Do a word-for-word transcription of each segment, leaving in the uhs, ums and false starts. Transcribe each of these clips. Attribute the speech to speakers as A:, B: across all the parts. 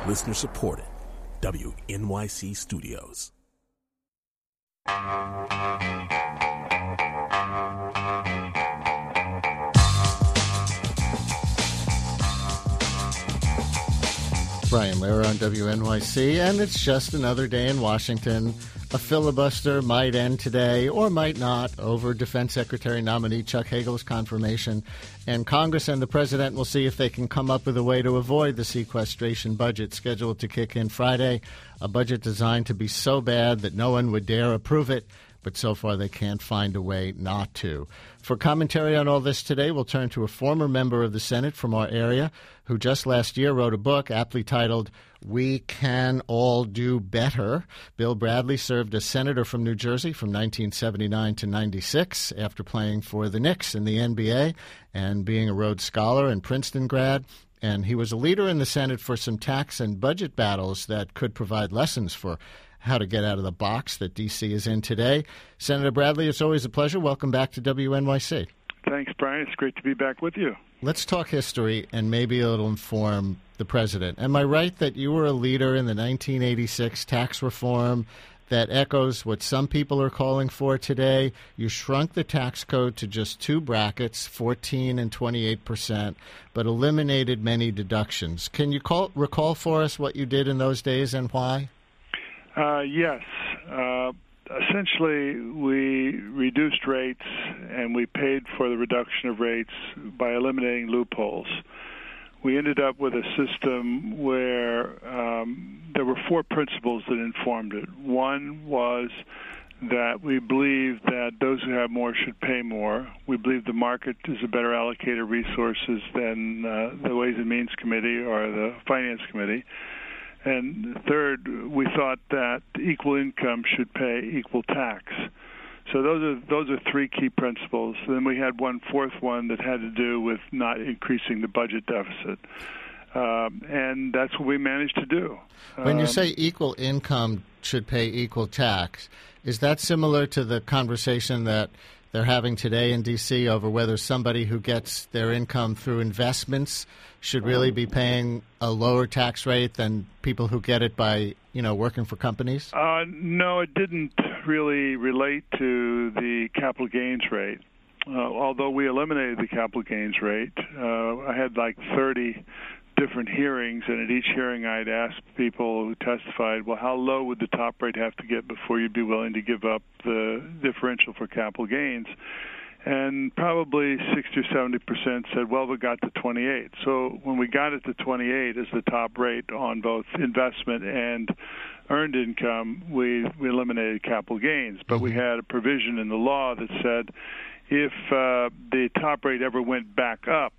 A: Listener supported. W N Y C Studios.
B: Brian Lehrer on W N Y C, and it's just another day in Washington. A filibuster might end today, or might not, over Defense Secretary nominee Chuck Hagel's confirmation. And Congress and the President will see if they can come up with a way to avoid the sequestration budget scheduled to kick in Friday, a budget designed to be so bad that no one would dare approve it. But so far they can't find a way not to. For commentary on all this today, we'll turn to a former member of the Senate from our area who just last year wrote a book aptly titled We Can All Do Better. Bill Bradley served as senator from New Jersey from nineteen seventy-nine to ninety-six after playing for the Knicks in the N B A and being a Rhodes Scholar and Princeton grad. And he was a leader in the Senate for some tax and budget battles that could provide lessons for how to get out of the box that D C is in today. Senator Bradley, it's always a pleasure. Welcome back to W N Y C.
C: Thanks, Brian. It's great to be back with you.
B: Let's talk history and maybe it'll inform the president. Am I right that you were a leader in the nineteen eighty-six tax reform that echoes what some people are calling for today? You shrunk the tax code to just two brackets, fourteen and twenty-eight percent, but eliminated many deductions. Can you call, recall for us what you did in those days and why?
C: Uh, yes. Uh, essentially, we reduced rates and we paid for the reduction of rates by eliminating loopholes. We ended up with a system where um, there were four principles that informed it. One was that we believe that those who have more should pay more. We believe the market is a better allocator of resources than uh, the Ways and Means Committee or the Finance Committee. And third, we thought that equal income should pay equal tax. So those are those are three key principles. Then we had one fourth one that had to do with not increasing the budget deficit. Um, and that's what we managed to do.
B: When
C: um,
B: you say equal income should pay equal tax, is that similar to the conversation that they're having today in D C over whether somebody who gets their income through investments should really be paying a lower tax rate than people who get it by, you know, working for companies?
C: Uh, no, it didn't really relate to the capital gains rate. Uh, although we eliminated the capital gains rate, uh, I had like thirty different hearings, and at each hearing I'd ask people who testified, well, how low would the top rate have to get before you'd be willing to give up the differential for capital gains? And probably sixty or seventy percent said, well, we got to twenty-eight. So when we got it to twenty-eight as the top rate on both investment and earned income, we, we eliminated capital gains. But we had a provision in the law that said if uh, the top rate ever went back up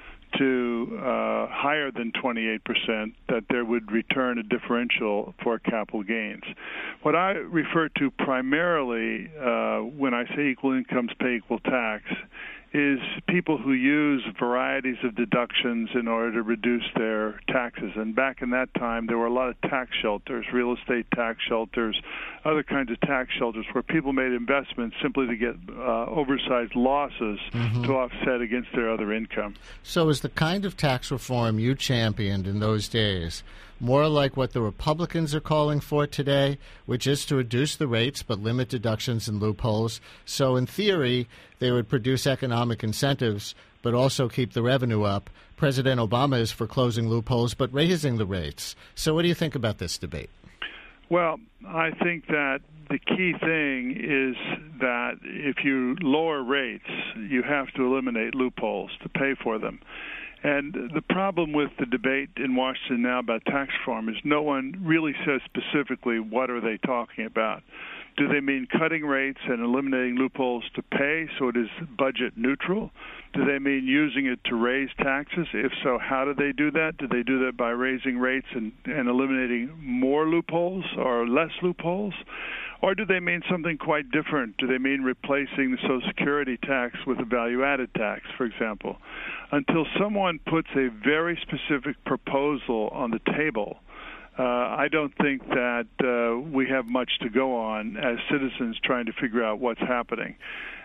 C: to uh, higher than twenty-eight percent, that there would return a differential for capital gains. What I refer to primarily uh, when I say equal incomes pay equal tax is people who use varieties of deductions in order to reduce their taxes. And back in that time, there were a lot of tax shelters, real estate tax shelters, other kinds of tax shelters where people made investments simply to get uh, oversized losses mm-hmm. to offset against their other income.
B: So is the kind of tax reform you championed in those days more like what the Republicans are calling for today, which is to reduce the rates but limit deductions and loopholes? So in theory, they would produce economic incentives but also keep the revenue up. President Obama is for closing loopholes but raising the rates. So what do you think about this debate?
C: Well, I think that the key thing is that if you lower rates, you have to eliminate loopholes to pay for them. And the problem with the debate in Washington now about tax reform is no one really says specifically what are they talking about. Do they mean cutting rates and eliminating loopholes to pay so it is budget neutral? Do they mean using it to raise taxes? If so, how do they do that? Do they do that by raising rates and, and eliminating more loopholes or less loopholes? Or do they mean something quite different? Do they mean replacing the Social Security tax with a value-added tax, for example? Until someone puts a very specific proposal on the table, uh, I don't think that uh, we have much to go on as citizens trying to figure out what's happening.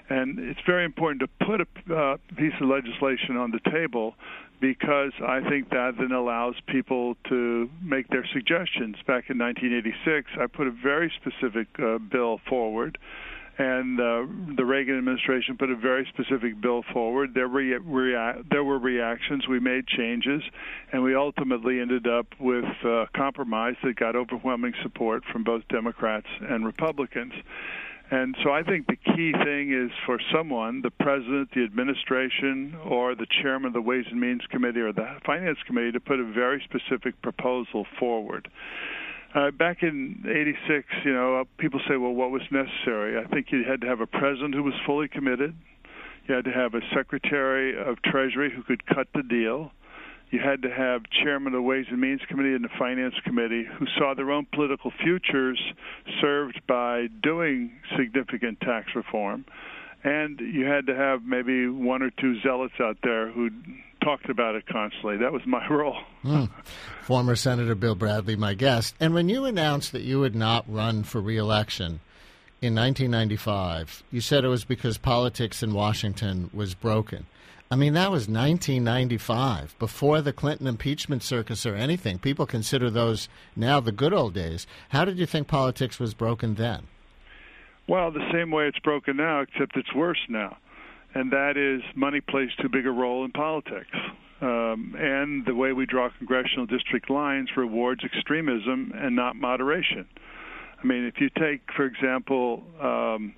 C: And it's very important to put a uh, piece of legislation on the table, because I think that then allows people to make their suggestions. Back in nineteen eighty-six, I put a very specific uh, bill forward, and uh, the Reagan administration put a very specific bill forward. There were, rea- there were reactions. We made changes, and we ultimately ended up with a compromise that got overwhelming support from both Democrats and Republicans. And so I think the key thing is for someone, the president, the administration, or the chairman of the Ways and Means Committee or the Finance Committee to put a very specific proposal forward. Uh, back in eighty-six, you know, people say, well, what was necessary? I think you had to have a president who was fully committed. You had to have a secretary of Treasury who could cut the deal. You had to have chairman of the Ways and Means Committee and the Finance Committee who saw their own political futures served by doing significant tax reform. And you had to have maybe one or two zealots out there who talked about it constantly. That was my role.
B: Mm. Former Senator Bill Bradley, my guest. And when you announced that you would not run for re-election in nineteen ninety-five, you said it was because politics in Washington was broken. I mean, that was nineteen ninety-five, before the Clinton impeachment circus or anything. People consider those now the good old days. How did you think politics was broken then?
C: Well, the same way it's broken now, except it's worse now. And that is money plays too big a role in politics. Um, and the way we draw congressional district lines rewards extremism and not moderation. I mean, if you take, for example, um,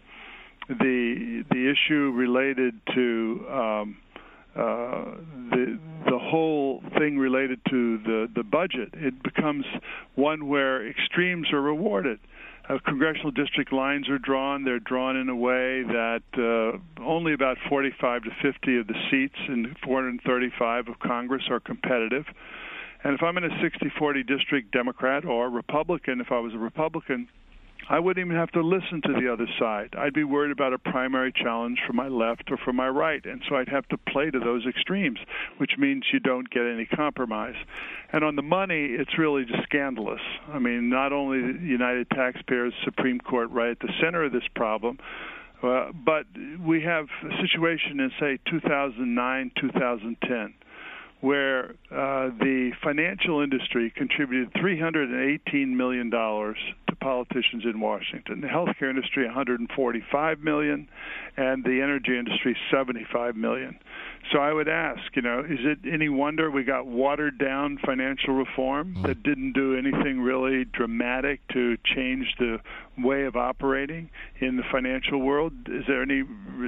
C: the the issue related to um, Uh, the the whole thing related to the, the budget, it becomes one where extremes are rewarded. Uh, congressional district lines are drawn. They're drawn in a way that uh, only about forty-five to fifty of the seats in four hundred thirty-five of Congress are competitive. And if I'm in a sixty forty district, Democrat or Republican, if I was a Republican, I wouldn't even have to listen to the other side. I'd be worried about a primary challenge from my left or from my right, and so I'd have to play to those extremes, which means you don't get any compromise. And on the money, it's really just scandalous. I mean, not only the United Taxpayers Supreme Court right at the center of this problem, uh, but we have a situation in, say, two thousand nine, two thousand ten, where uh, the financial industry contributed three hundred eighteen million dollars to politicians in Washington. The healthcare industry, one hundred forty-five million dollars, and the energy industry, seventy-five million dollars. So I would ask, you know, is it any wonder we got watered-down financial reform that didn't do anything really dramatic to change the way of operating in the financial world? Is there any,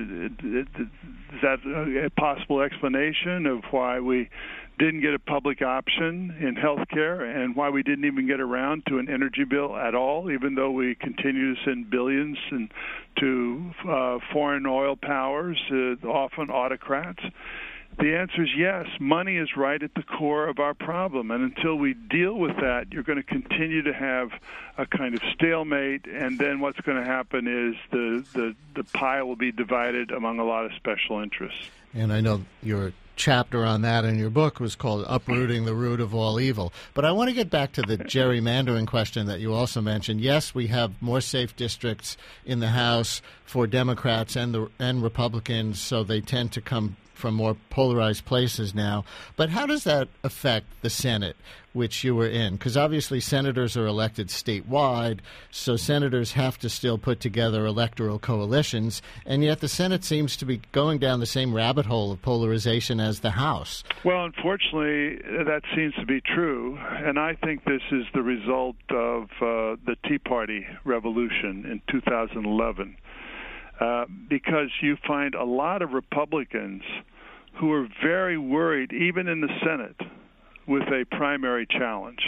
C: is that a possible explanation of why we didn't get a public option in health care and why we didn't even get around to an energy bill at all, even though we continue to send billions and to uh, foreign oil powers, uh, often autocrats? The answer is yes. Money is right at the core of our problem, and until we deal with that, you're going to continue to have a kind of stalemate, and then what's going to happen is the, the, the pie will be divided among a lot of special interests.
B: And I know your chapter on that in your book was called Uprooting the Root of All Evil. But I want to get back to the gerrymandering question that you also mentioned. Yes, we have more safe districts in the House for Democrats and the and Republicans, so they tend to come from more polarized places now. But how does that affect the Senate, which you were in? Because obviously senators are elected statewide, so senators have to still put together electoral coalitions, and yet the Senate seems to be going down the same rabbit hole of polarization as the House.
C: Well, unfortunately, that seems to be true, and I think this is the result of uh, the Tea Party revolution in two thousand eleven, uh, because you find a lot of Republicans who are very worried, even in the Senate, with a primary challenge.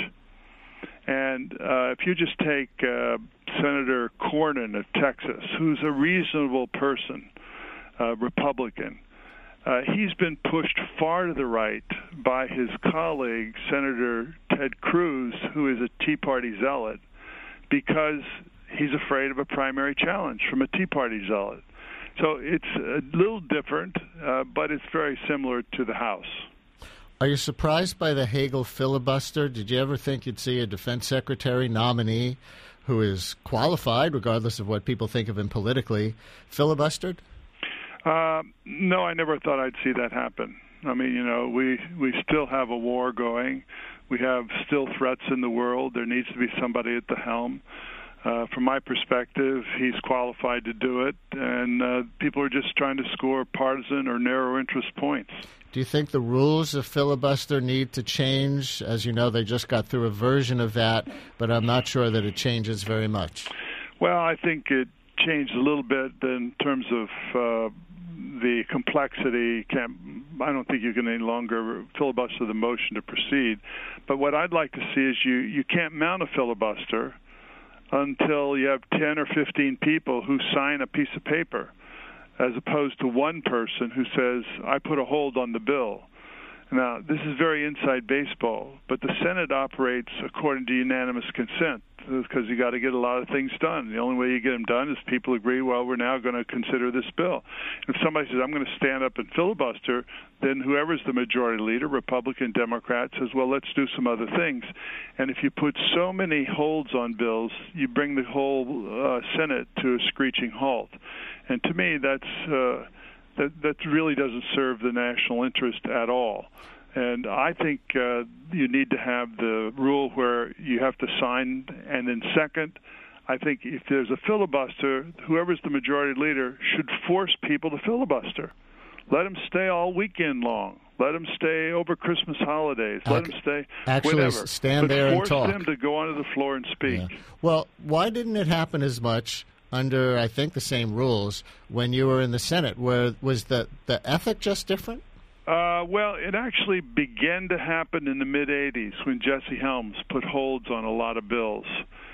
C: And uh, if you just take uh, Senator Cornyn of Texas, who's a reasonable person, uh, Republican, uh, he's been pushed far to the right by his colleague, Senator Ted Cruz, who is a Tea Party zealot, because he's afraid of a primary challenge from a Tea Party zealot. So it's a little different, uh, but it's very similar to the House.
B: Are you surprised by the Hagel filibuster? Did you ever think you'd see a defense secretary nominee who is qualified, regardless of what people think of him politically, filibustered?
C: Uh, no, I never thought I'd see that happen. I mean, you know, we, we still have a war going. We have still threats in the world. There needs to be somebody at the helm. Uh, from my perspective, he's qualified to do it, and uh, people are just trying to score partisan or narrow interest points.
B: Do you think the rules of filibuster need to change? As you know, they just got through a version of that, but I'm not sure that it changes very much.
C: Well, I think it changed a little bit in terms of uh, the complexity. Can't, I don't think you can any longer filibuster the motion to proceed. But what I'd like to see is you, you can't mount a filibuster until you have ten or fifteen people who sign a piece of paper, as opposed to one person who says, I put a hold on the bill. Now, this is very inside baseball, but the Senate operates according to unanimous consent because you got to get a lot of things done. The only way you get them done is people agree, well, we're now going to consider this bill. If somebody says, I'm going to stand up and filibuster, then whoever's the majority leader, Republican, Democrat, says, well, let's do some other things. And if you put so many holds on bills, you bring the whole uh, Senate to a screeching halt. And to me, that's uh, that, that really doesn't serve the national interest at all. And I think uh, you need to have the rule where you have to sign, and then second, I think if there's a filibuster, whoever's the majority leader should force people to filibuster. Let them stay all weekend long. Let them stay over Christmas holidays. Let Ac- them stay
B: actually
C: whatever.
B: stand
C: but
B: there and
C: force
B: talk.
C: them to go onto the floor and speak.
B: Yeah. Well, why didn't it happen as much under, I think, the same rules when you were in the Senate? Where was the, the ethic just different?
C: Uh, well, it actually began to happen in the mid-eighties when Jesse Helms put holds on a lot of bills.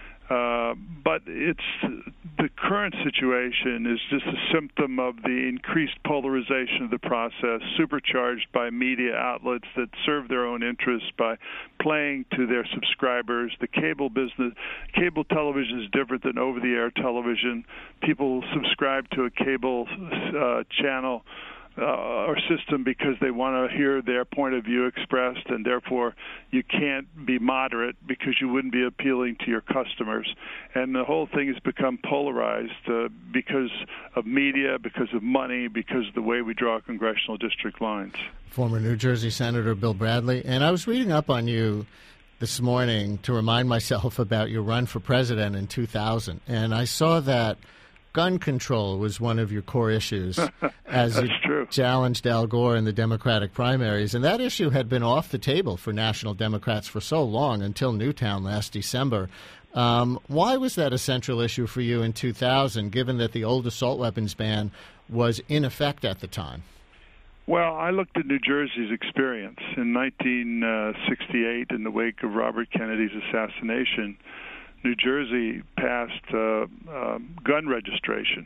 C: Uh, but it's the current situation is just a symptom of the increased polarization of the process, supercharged by media outlets that serve their own interests by playing to their subscribers. The cable business, cable television is different than over-the-air television. People subscribe to a cable uh, channel Uh, or system because they want to hear their point of view expressed, and therefore you can't be moderate because you wouldn't be appealing to your customers. And the whole thing has become polarized uh, because of media, because of money, because of the way we draw congressional district lines.
B: Former New Jersey Senator Bill Bradley. And I was reading up on you this morning to remind myself about your run for president in two thousand, and I saw that gun control was one of your core issues as you
C: true.
B: challenged Al Gore in the Democratic primaries. And that issue had been off the table for national Democrats for so long, until Newtown last December. Um, why was that a central issue for you in two thousand, given that the old assault weapons ban was in effect at the time?
C: Well, I looked at New Jersey's experience. In nineteen sixty-eight, in the wake of Robert Kennedy's assassination, New Jersey passed uh, uh, gun registration,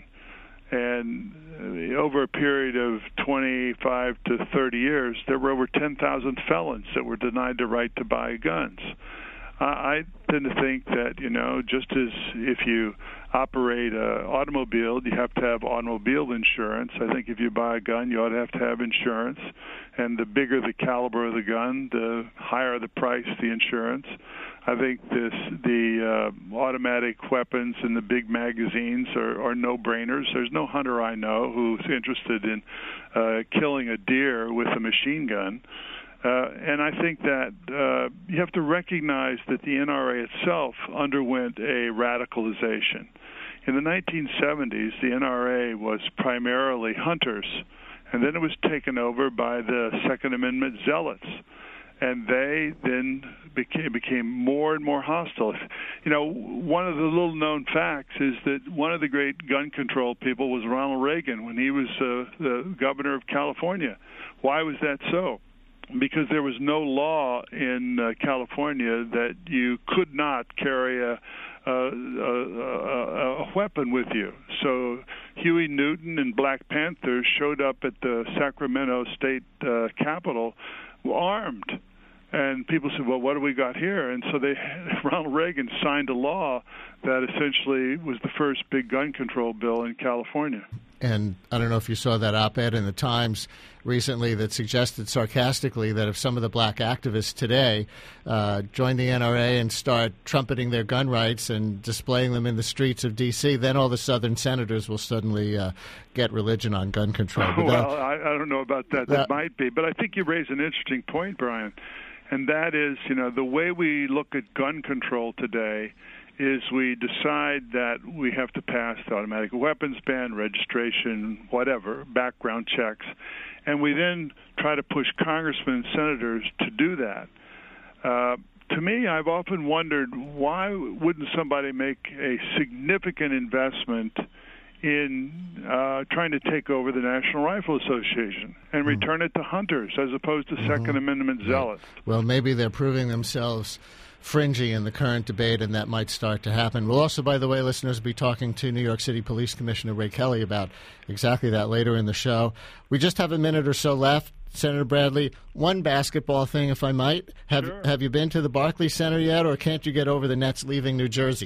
C: and uh, over a period of twenty-five to thirty years, there were over ten thousand felons that were denied the right to buy guns. Uh, I tend to think that, you know, just as if you operate an automobile, you have to have automobile insurance. I think if you buy a gun, you ought to have to have insurance. And the bigger the caliber of the gun, the higher the price, the insurance. I think this the uh, automatic weapons and the big magazines are, are no-brainers. There's no hunter I know who's interested in uh, killing a deer with a machine gun. Uh, and I think that uh, you have to recognize that the N R A itself underwent a radicalization. In the nineteen seventies, the N R A was primarily hunters, and then it was taken over by the Second Amendment zealots. And they then became became more and more hostile. You know, one of the little-known facts is that one of the great gun control people was Ronald Reagan when he was uh, the governor of California. Why was that so? Because there was no law in uh, California that you could not carry a, a, a, a weapon with you. So Huey Newton and Black Panthers showed up at the Sacramento State uh, Capitol armed. And people said, well, what do we got here? And so they, Ronald Reagan signed a law that essentially was the first big gun control bill in California.
B: And I don't know if you saw that op-ed in the Times recently that suggested sarcastically that if some of the black activists today uh, join the N R A and start trumpeting their gun rights and displaying them in the streets of D C, then all the Southern senators will suddenly uh, get religion on gun control. But
C: well, I, I don't know about that. That, that might be. But I think you raise an interesting point, Brian, and that is, you know, the way we look at gun control today is we decide that we have to pass the automatic weapons ban, registration, whatever, background checks, and we then try to push congressmen and senators to do that. Uh, to me, I've often wondered, why wouldn't somebody make a significant investment in uh, trying to take over the National Rifle Association and return it to hunters as opposed to Second mm-hmm. Amendment zealots?
B: Well, maybe they're proving themselves fringy in the current debate, and that might start to happen. We'll also, by the way, listeners, be talking to New York City Police Commissioner Ray Kelly about exactly that later in the show. We just have a minute or so left. Senator Bradley, one basketball thing, if I might. Have
C: Sure.
B: Have you been to the Barclays Center yet, or can't you get over the Nets leaving New Jersey?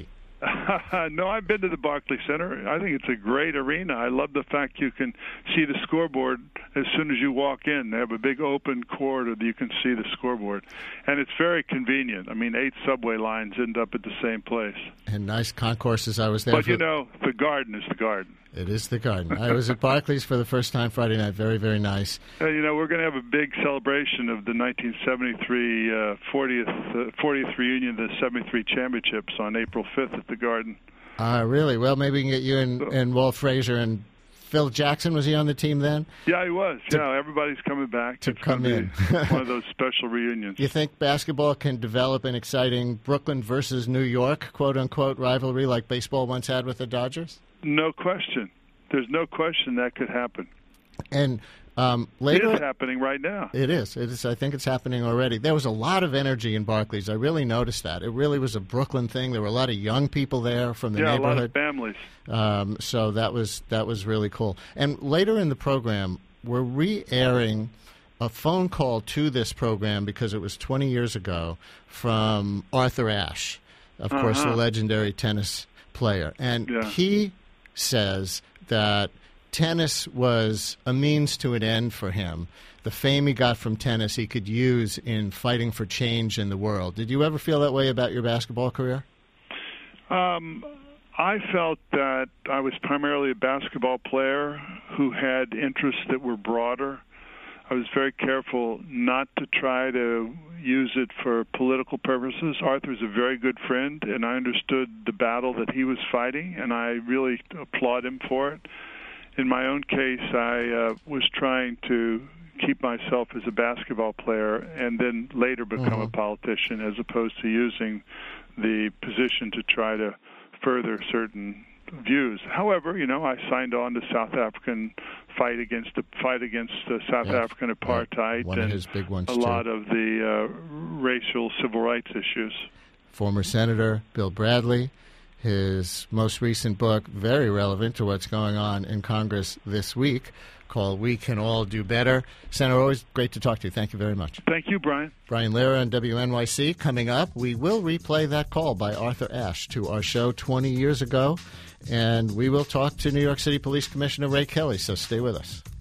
C: No, I've been to the Barclays Center. I think it's a great arena. I love the fact you can see the scoreboard as soon as you walk in. They have a big open corridor that you can see the scoreboard. And it's very convenient. I mean, eight subway lines end up at the same place.
B: And nice concourses. I was there.
C: But,
B: for...
C: you know, the Garden is the Garden.
B: It is the Garden. I was at Barclays for the first time Friday night. Very, very nice.
C: Uh, you know, we're going to have a big celebration of the nineteen seventy-three uh, fortieth, uh, fortieth reunion of the seventy-three championships on April fifth at the Garden.
B: Uh, really? Well, maybe we can get you and, and Walt Frazier and Phil Jackson. Was he on the team then?
C: Yeah, he was.
B: To,
C: yeah, everybody's coming back.
B: To
C: it's
B: come in.
C: One of those special reunions.
B: You think basketball can develop an exciting Brooklyn versus New York, quote-unquote, rivalry like baseball once had with the Dodgers?
C: No question. There's no question that could happen.
B: And um, later,
C: it is happening right now.
B: It is. It is. I think it's happening already. There was a lot of energy in Barclays. I really noticed that. It really was a Brooklyn thing. There were a lot of young people there from the
C: yeah,
B: neighborhood.
C: Yeah, a lot of families.
B: Um, so that was that was really cool. And later in the program, we're re-airing a phone call to this program because it was twenty years ago from Arthur Ashe, of uh-huh. course, the legendary tennis player. And
C: yeah.
B: he says that tennis was a means to an end for him. The fame he got from tennis he could use in fighting for change in the world. Did you ever feel that way about your basketball career?
C: Um, I felt that I was primarily a basketball player who had interests that were broader. I was very careful not to try to use it for political purposes. Arthur's a very good friend, and I understood the battle that he was fighting, and I really applaud him for it. In my own case, I uh, was trying to keep myself as a basketball player and then later become mm-hmm. a politician, as opposed to using the position to try to further certain views. However, you know, I signed on to South African fight against the fight against uh, South
B: yeah,
C: African apartheid
B: one
C: and
B: of his big ones
C: a
B: too.
C: lot of the uh, racial civil rights issues.
B: Former Senator Bill Bradley, his most recent book, very relevant to what's going on in Congress this week, called We Can All Do Better. Senator, always great to talk to you. Thank you very much.
C: Thank you, Brian.
B: Brian Lehrer on W N Y C. Coming up, we will replay that call by Arthur Ashe to our show twenty years ago, and we will talk to New York City Police Commissioner Ray Kelly, so stay with us.